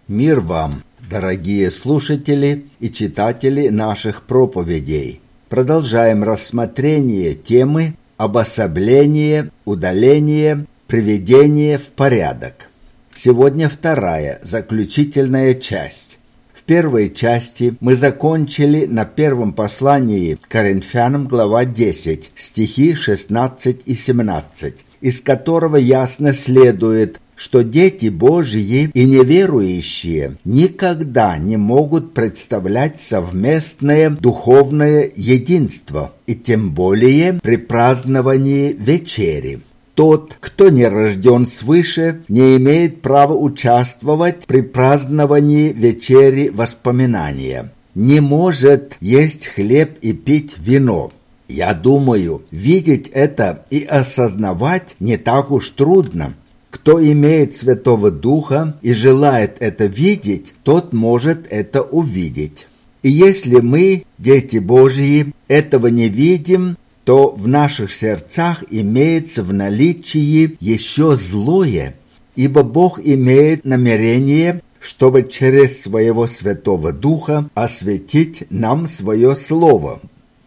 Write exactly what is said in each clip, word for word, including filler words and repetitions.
Мир вам, дорогие слушатели и читатели наших проповедей. Продолжаем рассмотрение темы обособление, удаление, приведение в порядок. Сегодня вторая, заключительная часть. В первой части мы закончили на первом послании к Коринфянам, глава десять, стихи шестнадцать и семнадцать, из которого ясно следует, что дети Божьи и неверующие никогда не могут представлять совместное духовное единство, и тем более при праздновании вечери. Тот, кто не рожден свыше, не имеет права участвовать при праздновании вечери воспоминания, не может есть хлеб и пить вино. Я думаю, видеть это и осознавать не так уж трудно. Кто имеет Святого Духа и желает это видеть, тот может это увидеть. И если мы, дети Божьи, этого не видим, то в наших сердцах имеется в наличии еще злое, ибо Бог имеет намерение, чтобы через Своего Святого Духа осветить нам Свое Слово.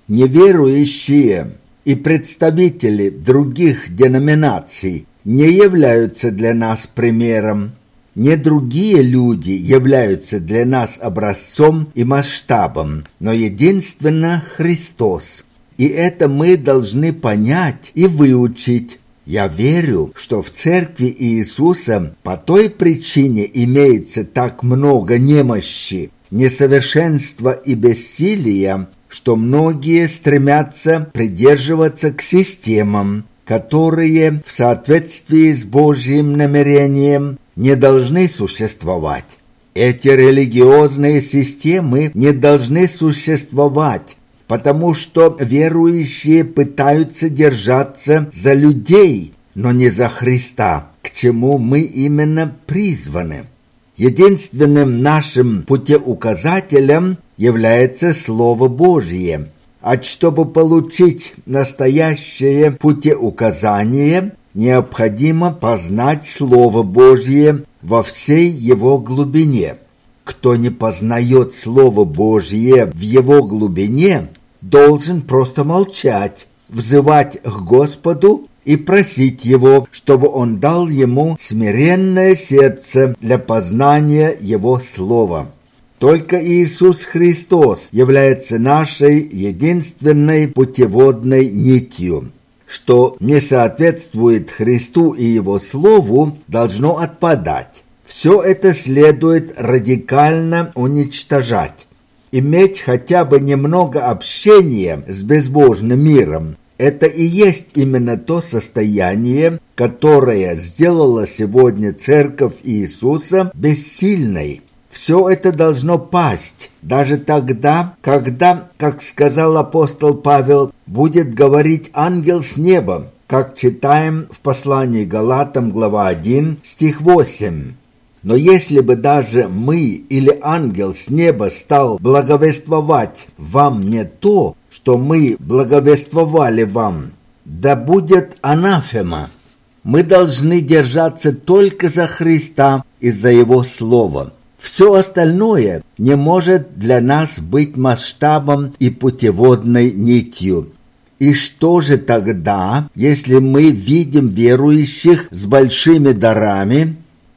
Неверующие и представители других деноминаций не являются для нас примером. Не другие люди являются для нас образцом и масштабом, но единственно Христос. И это мы должны понять и выучить. Я верю, что в Церкви Иисуса по той причине имеется так много немощи, несовершенства и бессилия, что многие стремятся придерживаться к системам, которые в соответствии с Божьим намерением не должны существовать. Эти религиозные системы не должны существовать, потому что верующие пытаются держаться за людей, но не за Христа, к чему мы именно призваны. Единственным нашим путеуказателем является Слово Божье. А чтобы получить настоящее путеуказание, необходимо познать Слово Божье во всей его глубине. Кто не познает Слово Божье в его глубине, должен просто молчать, взывать к Господу и просить Его, чтобы Он дал ему смиренное сердце для познания Его Слова. Только Иисус Христос является нашей единственной путеводной нитью. Что не соответствует Христу и Его Слову, должно отпадать. Все это следует радикально уничтожать. Иметь хотя бы немного общения с безбожным миром – это и есть именно то состояние, которое сделало сегодня Церковь Иисуса бессильной. Все это должно пасть, даже тогда, когда, как сказал апостол Павел, будет говорить ангел с неба, как читаем в послании Галатам, глава один, стих восемь. Но если бы даже мы или ангел с неба стал благовествовать вам не то, что мы благовествовали вам, да будет анафема. Мы должны держаться только за Христа и за Его Слово. Все остальное не может для нас быть масштабом и путеводной нитью. И что же тогда, если мы видим верующих с большими дарами?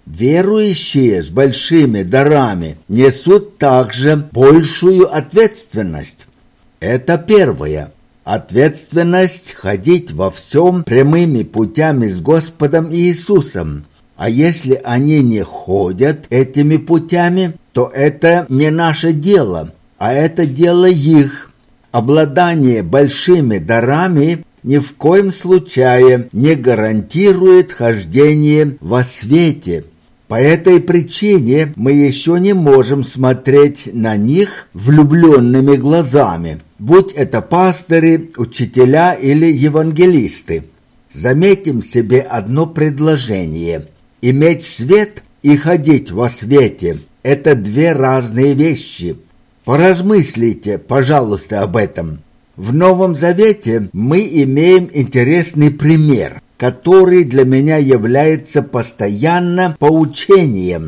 Верующие с большими дарами несут также большую ответственность. Это первое. Ответственность ходить во всем прямыми путями с Господом Иисусом. А если они не ходят этими путями, то это не наше дело, а это дело их. Обладание большими дарами ни в коем случае не гарантирует хождение во свете. По этой причине мы еще не можем смотреть на них влюбленными глазами, будь это пастыри, учителя или евангелисты. Заметим себе одно предложение. Иметь свет и ходить во свете – это две разные вещи. Поразмыслите, пожалуйста, об этом. В Новом Завете мы имеем интересный пример, который для меня является постоянно поучением.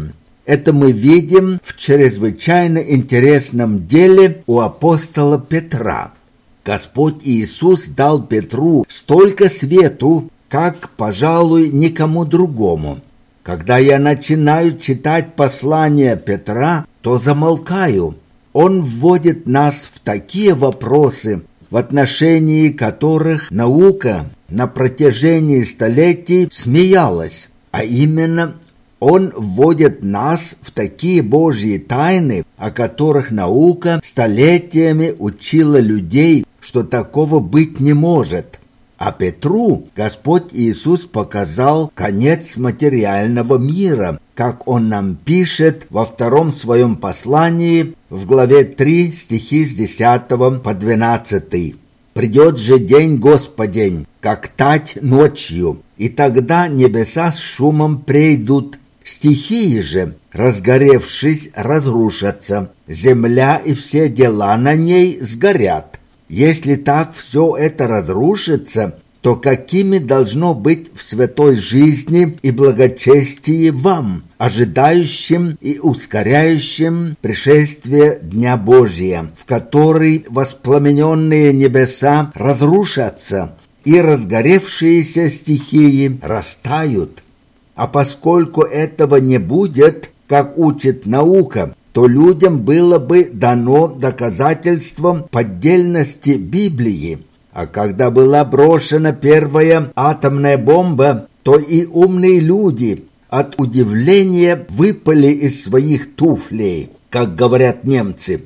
Это мы видим в чрезвычайно интересном деле у апостола Петра. Господь Иисус дал Петру столько свету, как, пожалуй, никому другому. Когда я начинаю читать послание Петра, то замолкаю. Он вводит нас в такие вопросы, в отношении которых наука на протяжении столетий смеялась, а именно он вводит нас в такие Божьи тайны, о которых наука столетиями учила людей, что такого быть не может. А Петру Господь Иисус показал конец материального мира, как Он нам пишет во втором своем послании в главе три, стихи с десятого по двенадцатый. «Придет же день Господень, как тать ночью, и тогда небеса с шумом прейдут, стихии же, разгоревшись, разрушатся, земля и все дела на ней сгорят. Если так все это разрушится, то какими должно быть в святой жизни и благочестии вам, ожидающим и ускоряющим пришествие Дня Божия, в который воспламененные небеса разрушатся и разгоревшиеся стихии растают? А поскольку этого не будет, как учит наука, то людям было бы дано доказательством поддельности Библии. А когда была брошена первая атомная бомба, то и умные люди от удивления выпали из своих туфлей, как говорят немцы.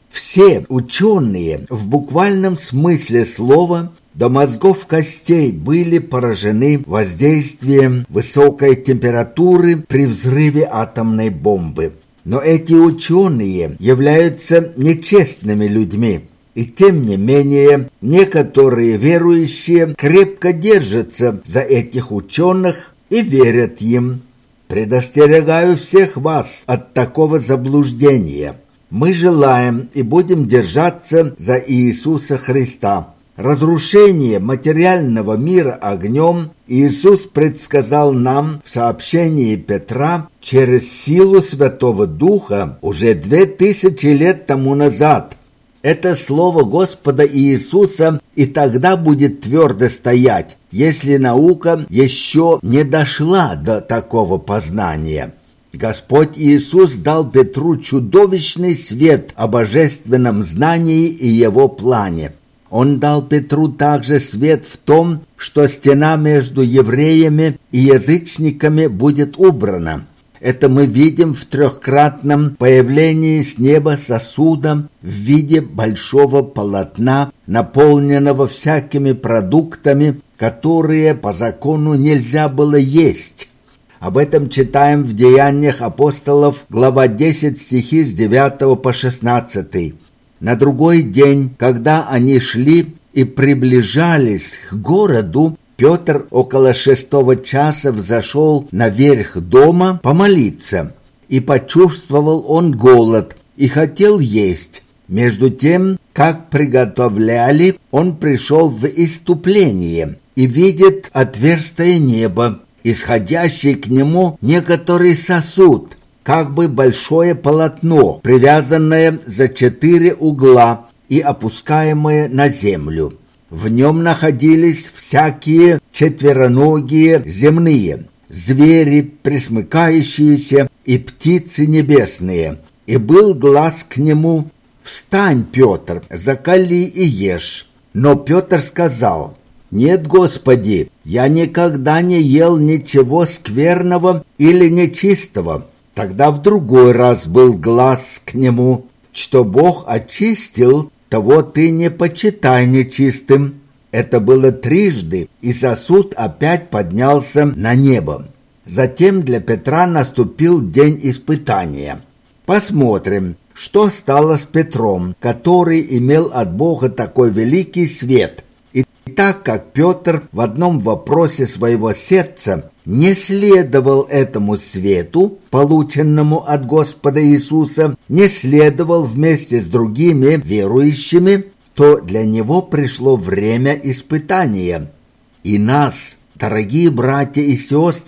Все ученые в буквальном смысле слова до мозгов костей были поражены воздействием высокой температуры при взрыве атомной бомбы. Но эти ученые являются нечестными людьми, и тем не менее некоторые верующие крепко держатся за этих ученых и верят им. Предостерегаю всех вас от такого заблуждения. Мы желаем и будем держаться за Иисуса Христа. Разрушение материального мира огнем Иисус предсказал нам в сообщении Петра через силу Святого Духа уже две тысячи лет тому назад. Это слово Господа Иисуса и тогда будет твердо стоять, если наука еще не дошла до такого познания. Господь Иисус дал Петру чудовищный свет о божественном знании и его плане. Он дал Петру также свет в том, что стена между евреями и язычниками будет убрана. Это мы видим в трехкратном появлении с неба сосуда в виде большого полотна, наполненного всякими продуктами, которые по закону нельзя было есть. Об этом читаем в Деяниях апостолов, глава десять, стихи с девятого по шестнадцатый. На другой день, когда они шли и приближались к городу, Петр около шестого часа взошел наверх дома помолиться, и почувствовал он голод и хотел есть. Между тем, как приготовляли, он пришел в исступление и видит отверстие неба, исходящий к нему некоторый сосуд, как бы большое полотно, привязанное за четыре угла и опускаемое на землю. В нем находились всякие четвероногие земные, звери, пресмыкающиеся, и птицы небесные. И был глас к нему: «Встань, Петр, закали и ешь». Но Петр сказал: «Нет, Господи, я никогда не ел ничего скверного или нечистого». Тогда в другой раз был глас к нему: «Что Бог очистил, того ты не почитай нечистым». Это было трижды, и сосуд опять поднялся на небо. Затем для Петра наступил день испытания. Посмотрим, что стало с Петром, который имел от Бога такой великий свет. И так как Петр в одном вопросе своего сердца не следовал этому свету, полученному от Господа Иисуса, не следовал вместе с другими верующими, то для него пришло время испытания. И нас, дорогие братья и сестры,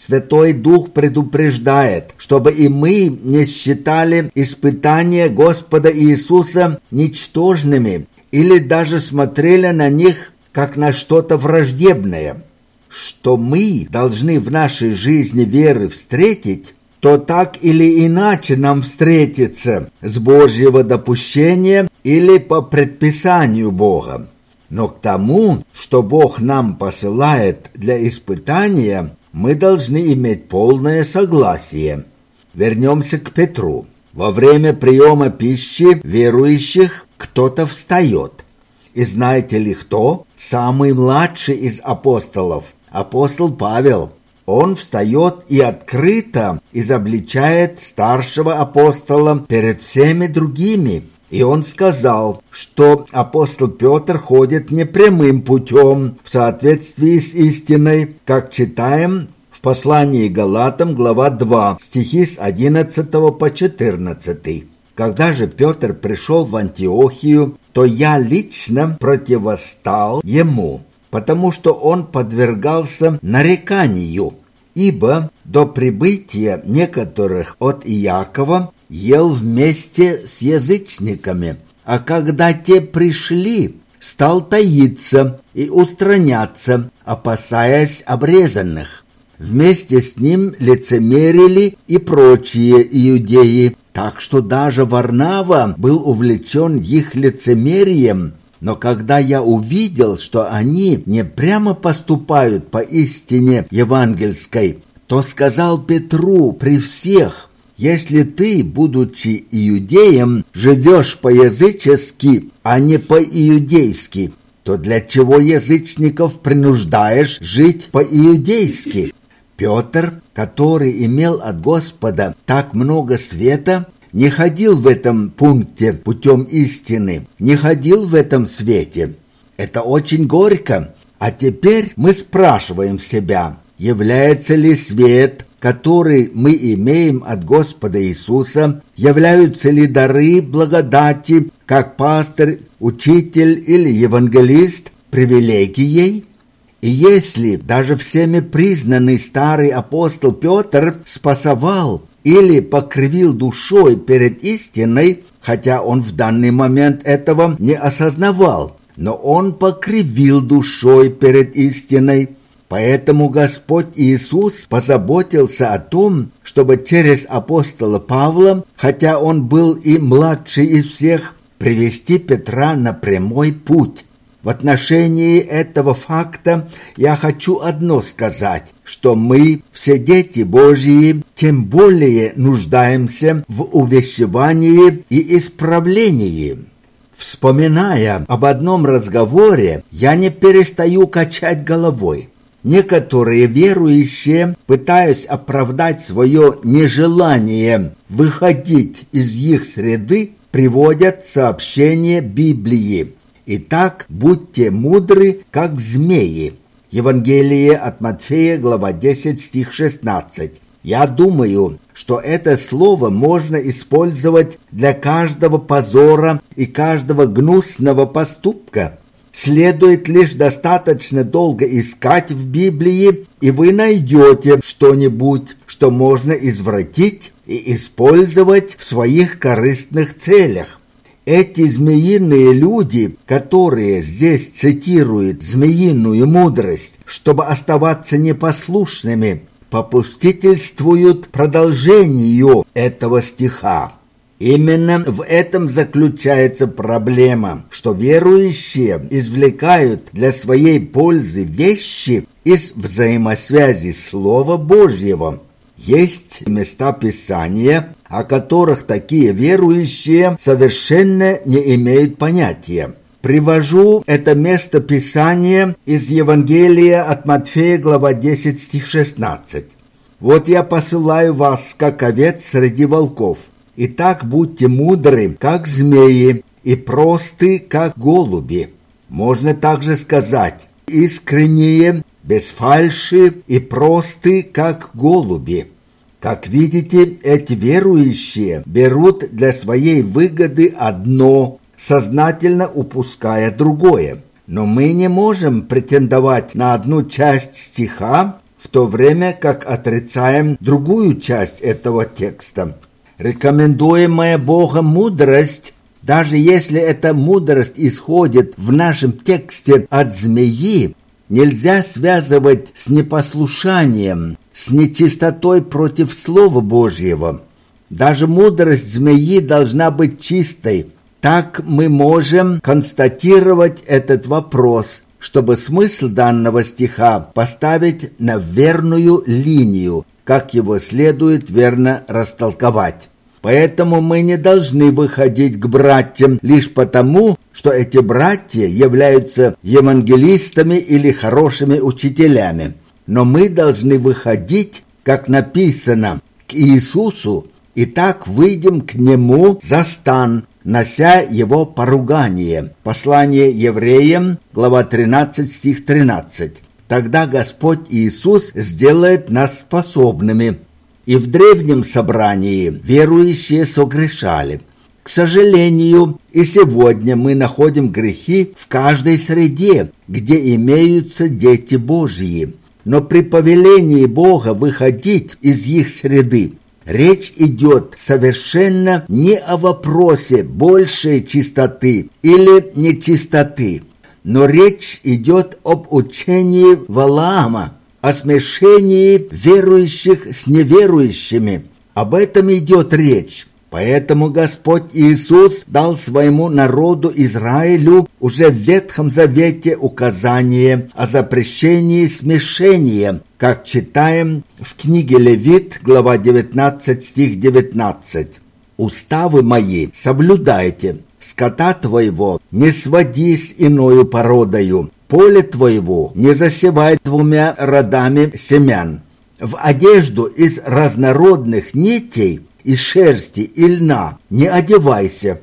Святой Дух предупреждает, чтобы и мы не считали испытания Господа Иисуса ничтожными или даже смотрели на них как на что-то враждебное. Что мы должны в нашей жизни веры встретить, то так или иначе нам встретится с Божьего допущения или по предписанию Бога. Но к тому, что Бог нам посылает для испытания, мы должны иметь полное согласие. Вернемся к Петру. Во время приема пищи верующих кто-то встает. И знаете ли кто? Самый младший из апостолов, апостол Павел. Он встает и открыто изобличает старшего апостола перед всеми другими. И он сказал, что апостол Петр ходит непрямым путем в соответствии с истиной, как читаем в послании Галатам, глава два, стихи с одиннадцатого по четырнадцатый. Когда же Петр пришел в Антиохию, то я лично противостал ему, потому что он подвергался нареканию, ибо до прибытия некоторых от Иакова ел вместе с язычниками, а когда те пришли, стал таиться и устраняться, опасаясь обрезанных. Вместе с ним лицемерили и прочие иудеи, так что даже Варнава был увлечен их лицемерием. Но когда я увидел, что они не прямо поступают по истине евангельской, то сказал Петру при всех: «Если ты, будучи иудеем, живешь по-язычески, а не по-иудейски, то для чего язычников принуждаешь жить по-иудейски?» Петр, который имел от Господа так много света, не ходил в этом пункте путем истины, не ходил в этом свете. Это очень горько. А теперь мы спрашиваем себя, является ли свет, который мы имеем от Господа Иисуса, являются ли дары благодати, как пастырь, учитель или евангелист, привилегией? И если даже всеми признанный старый апостол Петр спасовал или покривил душой перед истиной, хотя он в данный момент этого не осознавал, но он покривил душой перед истиной, поэтому Господь Иисус позаботился о том, чтобы через апостола Павла, хотя он был и младший из всех, привести Петра на прямой путь. В отношении этого факта я хочу одно сказать, что мы, все дети Божьи, тем более нуждаемся в увещевании и исправлении. Вспоминая об одном разговоре, я не перестаю качать головой. Некоторые верующие, пытаясь оправдать свое нежелание выходить из их среды, приводят сообщение Библии. Итак, будьте мудры, как змеи. Евангелие от Матфея, глава десять, стих шестнадцать. Я думаю, что это слово можно использовать для каждого позора и каждого гнусного поступка. Следует лишь достаточно долго искать в Библии, и вы найдете что-нибудь, что можно извратить и использовать в своих корыстных целях. Эти змеиные люди, которые здесь цитируют змеиную мудрость, чтобы оставаться непослушными, попустительствуют продолжению этого стиха. Именно в этом заключается проблема, что верующие извлекают для своей пользы вещи из взаимосвязи Слова Божьего. Есть места Писания, о которых такие верующие совершенно не имеют понятия. Привожу это место Писания из Евангелия от Матфея, глава десять, стих шестнадцать. «Вот я посылаю вас, как овец среди волков. Итак, будьте мудры, как змеи, и просты, как голуби». Можно также сказать: искренние, без фальши и просты, как голуби. Как видите, эти верующие берут для своей выгоды одно, сознательно упуская другое. Но мы не можем претендовать на одну часть стиха, в то время как отрицаем другую часть этого текста. Рекомендуемая Богом мудрость, даже если эта мудрость исходит в нашем тексте от змеи, нельзя связывать с непослушанием, с нечистотой против Слова Божьего. Даже мудрость змеи должна быть чистой. Так мы можем констатировать этот вопрос, чтобы смысл данного стиха поставить на верную линию, как его следует верно растолковать. Поэтому мы не должны выходить к братьям лишь потому, что эти братья являются евангелистами или хорошими учителями. Но мы должны выходить, как написано, к Иисусу, и так выйдем к Нему за стан, нося Его поругание. Послание евреям, глава тринадцать, стих тринадцать. Тогда Господь Иисус сделает нас способными. И в древнем собрании верующие согрешали. К сожалению, и сегодня мы находим грехи в каждой среде, где имеются дети Божьи. Но при повелении Бога выходить из их среды, речь идет совершенно не о вопросе большей чистоты или нечистоты, но речь идет об учении Валаама, о смешении верующих с неверующими. Об этом идет речь. Поэтому Господь Иисус дал своему народу Израилю уже в Ветхом Завете указание о запрещении смешения, как читаем в книге Левит, глава девятнадцать, стих девятнадцать. «Уставы мои соблюдайте, скота твоего не своди с иною породою, поле твоего не засевай двумя родами семян. В одежду из разнородных нитей, из шерсти и льна не одевайся».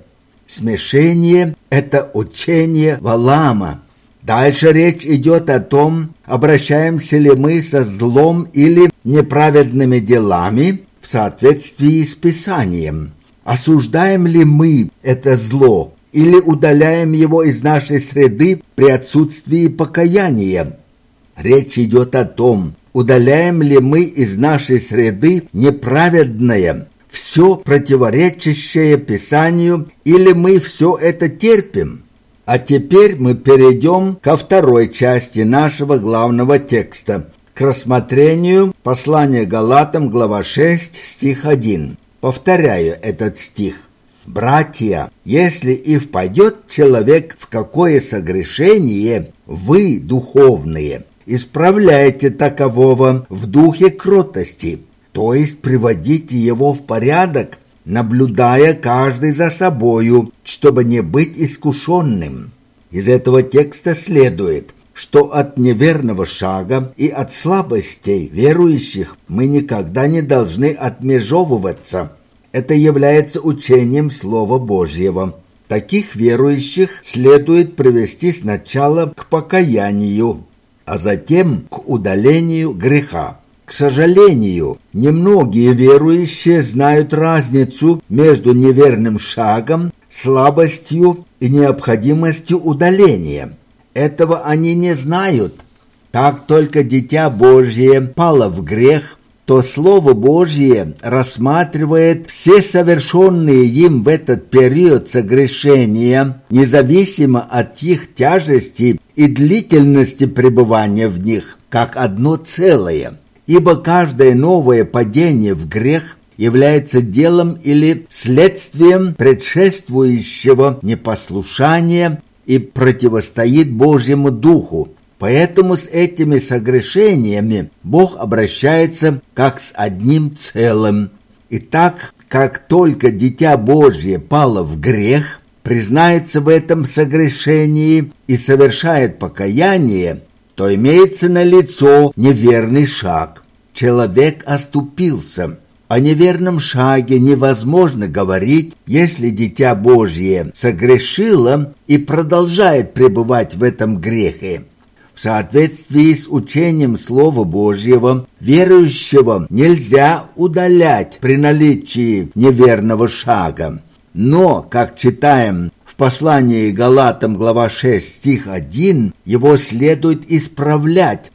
Смешение – это учение Валаама. Дальше речь идет о том, обращаемся ли мы со злом или неправедными делами в соответствии с Писанием. Осуждаем ли мы это зло или удаляем его из нашей среды при отсутствии покаяния? Речь идет о том, удаляем ли мы из нашей среды неправедное, все противоречащее Писанию, или мы все это терпим? А теперь мы перейдем ко второй части нашего главного текста, к рассмотрению послания Галатам, глава шесть, стих один. Повторяю этот стих. «Братья, если и впадет человек в какое согрешение, вы, духовные, исправляйте такового в духе кротости, то есть приводите его в порядок, наблюдая каждый за собою, чтобы не быть искушенным». Из этого текста следует, что от неверного шага и от слабостей верующих мы никогда не должны отмежевываться. Это является учением Слова Божьего. Таких верующих следует привести сначала к покаянию, а затем к удалению греха. К сожалению, немногие верующие знают разницу между неверным шагом, слабостью и необходимостью удаления. Этого они не знают. Как только Дитя Божье пало в грех, то Слово Божье рассматривает все совершенные им в этот период согрешения, независимо от их тяжести и длительности пребывания в них, как одно целое. Ибо каждое новое падение в грех является делом или следствием предшествующего непослушания и противостоит Божьему Духу. Поэтому с этими согрешениями Бог обращается как с одним целым. И так, как только Дитя Божье пало в грех, признается в этом согрешении и совершает покаяние, то имеется налицо неверный шаг. Человек оступился. О неверном шаге невозможно говорить, если Дитя Божье согрешило и продолжает пребывать в этом грехе. В соответствии с учением Слова Божьего, верующего нельзя удалять при наличии неверного шага. Но, как читаем в послании Галатам, глава шесть, стих один, его следует исправлять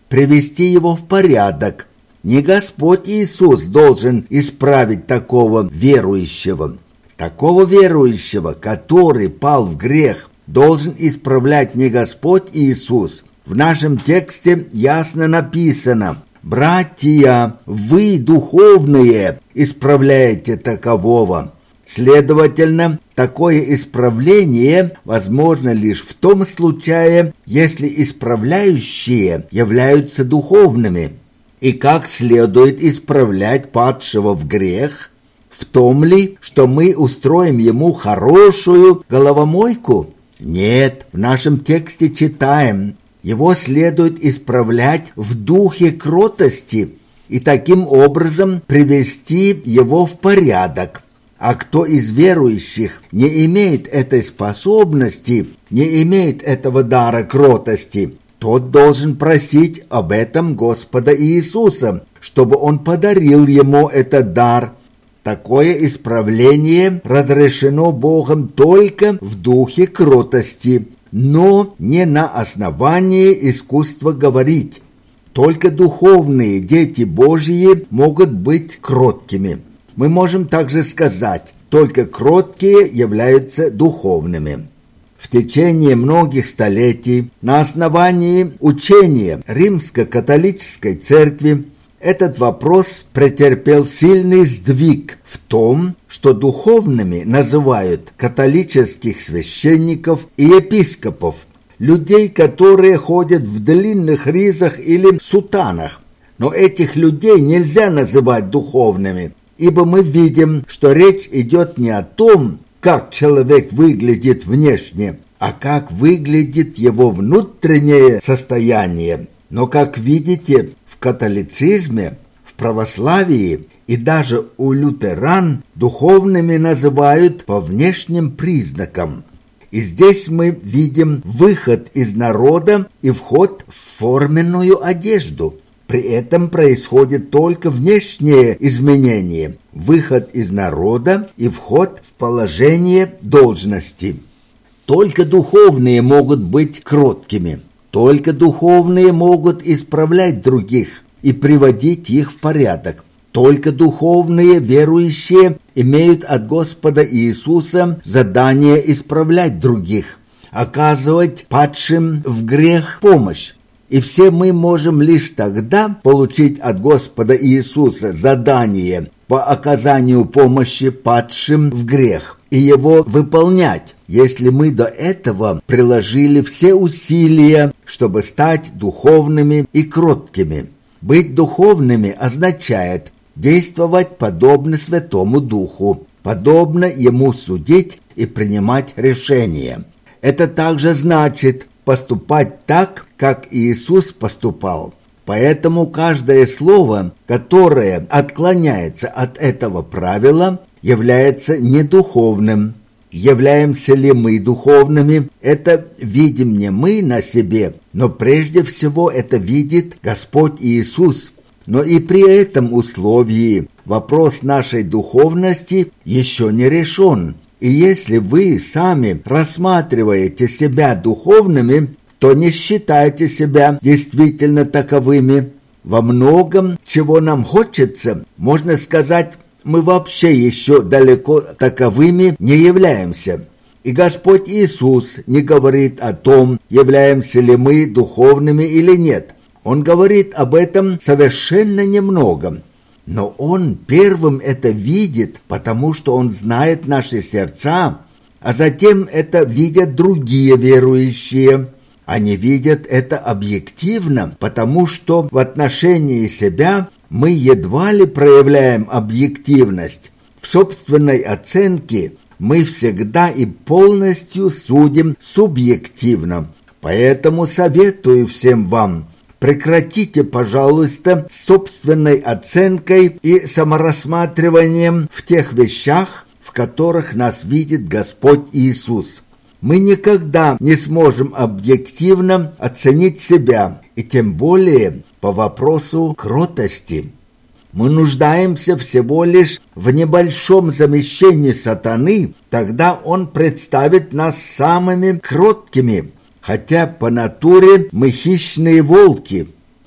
привести его в порядок. Не Господь Иисус должен исправить такого верующего. Такого верующего, который пал в грех, должен исправлять не Господь Иисус. В нашем тексте ясно написано: «Братья, вы духовные, исправляете такового». Следовательно, такое исправление возможно лишь в том случае, если исправляющие являются духовными. И как следует исправлять падшего в грех? В том ли, что мы устроим ему хорошую головомойку? Нет, в нашем тексте читаем: его следует исправлять в духе кротости и таким образом привести его в порядок. А кто из верующих не имеет этой способности, не имеет этого дара кротости, тот должен просить об этом Господа Иисуса, чтобы Он подарил ему этот дар. Такое исправление разрешено Богом только в духе кротости, но не на основании искусства говорить. Только духовные дети Божьи могут быть кроткими. Мы можем также сказать, только кроткие являются духовными. В течение многих столетий на основании учения Римско-католической церкви этот вопрос претерпел сильный сдвиг в том, что духовными называют католических священников и епископов, людей, которые ходят в длинных ризах или сутанах. Но этих людей нельзя называть духовными, ибо мы видим, что речь идет не о том, как человек выглядит внешне, а как выглядит его внутреннее состояние. Но, как видите, в католицизме, в православии и даже у лютеран духовными называют по внешним признакам. И здесь мы видим выход из народа и вход в форменную одежду. При этом происходит только внешнее изменение, выход из народа и вход в положение должности. Только духовные могут быть кроткими, только духовные могут исправлять других и приводить их в порядок. Только духовные верующие имеют от Господа Иисуса задание исправлять других, оказывать падшим в грех помощь. И все мы можем лишь тогда получить от Господа Иисуса задание по оказанию помощи падшим в грех и его выполнять, если мы до этого приложили все усилия, чтобы стать духовными и кроткими. Быть духовными означает действовать подобно Святому Духу, подобно Ему судить и принимать решения. Это также значит поступать так, как Иисус поступал. Поэтому каждое слово, которое отклоняется от этого правила, является недуховным. Являемся ли мы духовными, это видим не мы на себе, но прежде всего это видит Господь Иисус. Но и при этом условии вопрос нашей духовности еще не решен. И если вы сами рассматриваете себя духовными, то не считайте себя действительно таковыми. Во многом, чего нам хочется, можно сказать, мы вообще еще далеко таковыми не являемся. И Господь Иисус не говорит о том, являемся ли мы духовными или нет. Он говорит об этом совершенно немного. Но Он первым это видит, потому что Он знает наши сердца, а затем это видят другие верующие. Они видят это объективно, потому что в отношении себя мы едва ли проявляем объективность. В собственной оценке мы всегда и полностью судим субъективно. Поэтому советую всем вам: прекратите, пожалуйста, собственной оценкой и саморассматриванием в тех вещах, в которых нас видит Господь Иисус. Мы никогда не сможем объективно оценить себя, и тем более по вопросу кротости. Мы нуждаемся всего лишь в небольшом замещении сатаны, тогда он представит нас самыми кроткими, хотя по натуре мы хищные волки.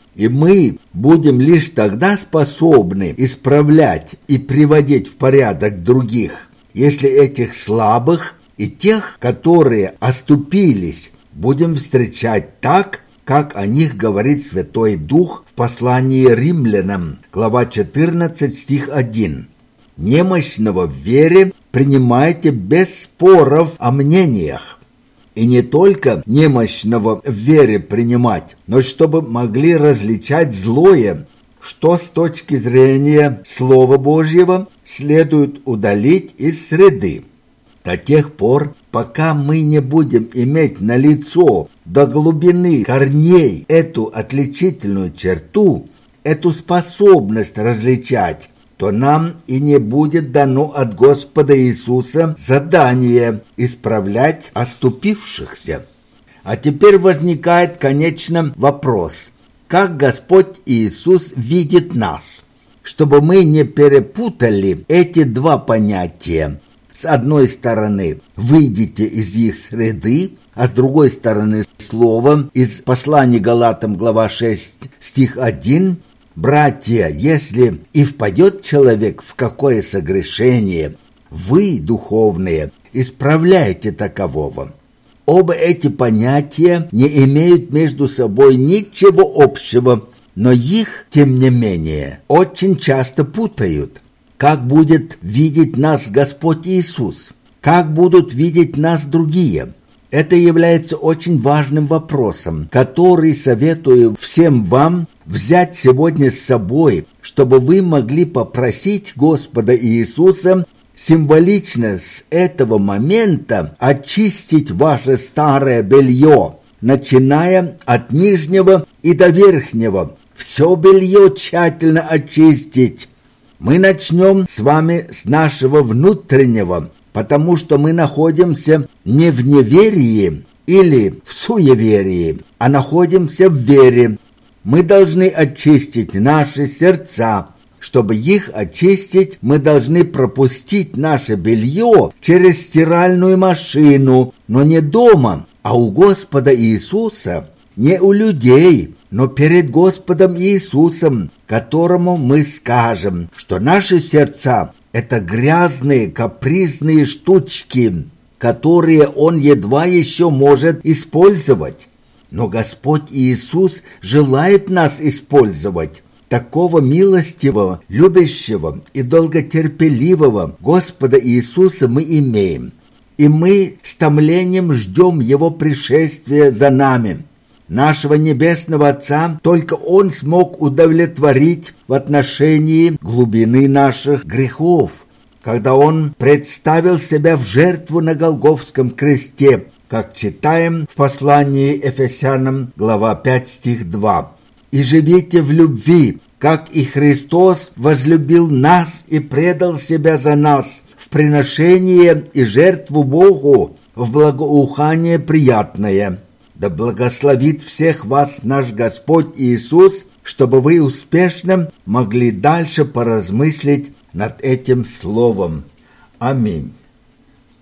И мы будем лишь тогда способны исправлять и приводить в порядок других, если этих слабых и тех, которые оступились, будем встречать так, как о них говорит Святой Дух в послании римлянам, глава четырнадцать, стих один. «Немощного в вере принимайте без споров о мнениях». И не только немощного в вере принимать, но чтобы могли различать злое, что с точки зрения Слова Божьего следует удалить из среды. До тех пор, пока мы не будем иметь налицо до глубины корней эту отличительную черту, эту способность различать, то нам и не будет дано от Господа Иисуса задание исправлять оступившихся. А теперь возникает, конечно, вопрос, как Господь Иисус видит нас, чтобы мы не перепутали эти два понятия. С одной стороны, выйдите из их среды, а с другой стороны, слово из послания Галатам, глава шесть, стих один. «Братья, если и впадет человек в какое согрешение, вы, духовные, исправляйте такового». Оба эти понятия не имеют между собой ничего общего, но их, тем не менее, очень часто путают. Как будет видеть нас Господь Иисус? Как будут видеть нас другие? Это является очень важным вопросом, который советую всем вам взять сегодня с собой, чтобы вы могли попросить Господа Иисуса символично с этого момента очистить ваше старое белье, начиная от нижнего и до верхнего. Все белье тщательно очистить. Мы начнем с вами с нашего внутреннего, потому что мы находимся не в неверии или в суеверии, а находимся в вере. Мы должны очистить наши сердца. Чтобы их очистить, мы должны пропустить наше белье через стиральную машину, но не дома, а у Господа Иисуса, не у людей, но перед Господом Иисусом, которому мы скажем, что наши сердца – это грязные, капризные штучки, которые Он едва еще может использовать. Но Господь Иисус желает нас использовать. Такого милостивого, любящего и долготерпеливого Господа Иисуса мы имеем. И мы с томлением ждем Его пришествия за нами. Нашего Небесного Отца только Он смог удовлетворить в отношении глубины наших грехов, когда Он представил себя в жертву на Голгофском кресте, как читаем в послании Ефесянам, глава пять, стих два. «И живите в любви, как и Христос возлюбил нас и предал себя за нас в приношение и жертву Богу в благоухание приятное. Да благословит всех вас наш Господь Иисус, чтобы вы успешно могли дальше поразмыслить над этим словом. Аминь».